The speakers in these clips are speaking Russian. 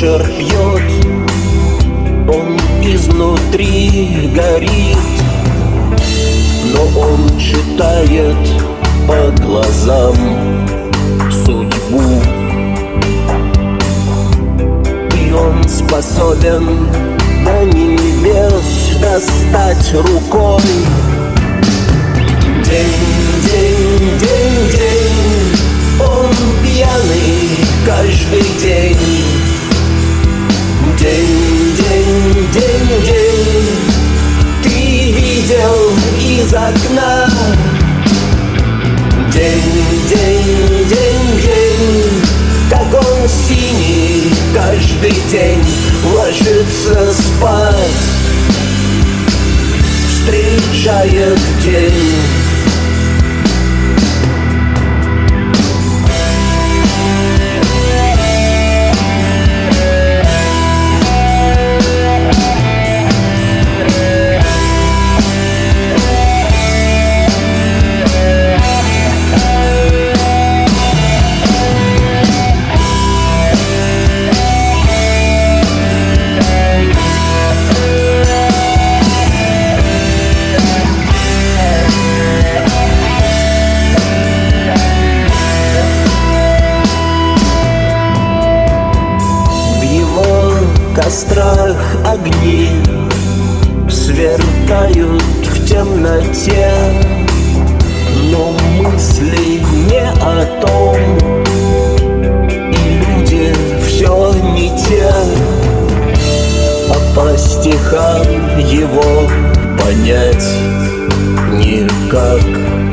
вечер пьет, он изнутри горит, но он читает по глазам судьбу. И он способен до небес достать рукой. День, день, день, день, он пьяный каждый день. День, день, день, день, ты видел из окна. День, день, день, день, как он синий каждый день ложится спать, встречает день. В кострах огни сверкают в темноте, но мысли не о том, и люди все не те. А по стихам его понять никак,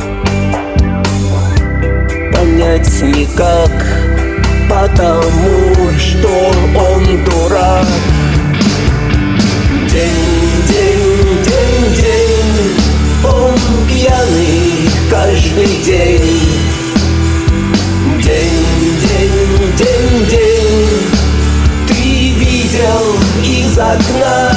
понять никак, потому что он дурак. День, день, день, день, он пьяный каждый день. День, день, день, день, ты видел из окна.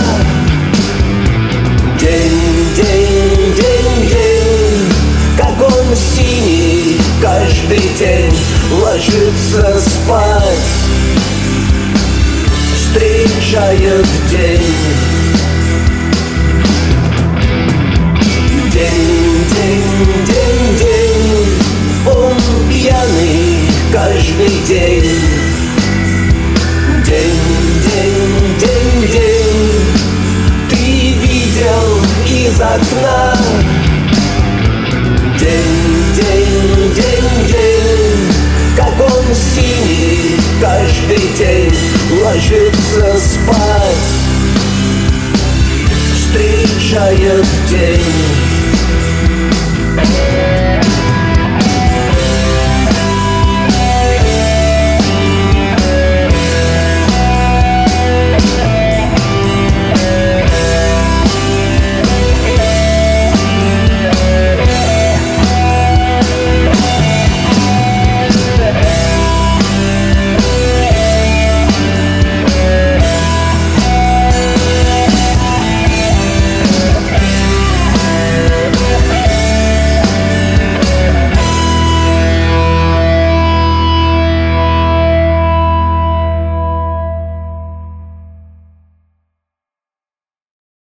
День, день, день, день, как он синий каждый день ложится спать, встречает день. День, день, день, день, он пьяный каждый день. День, день, день, день, ты видел из окна. День, день, день, день, как он синий каждый день ложится спать, встречает день.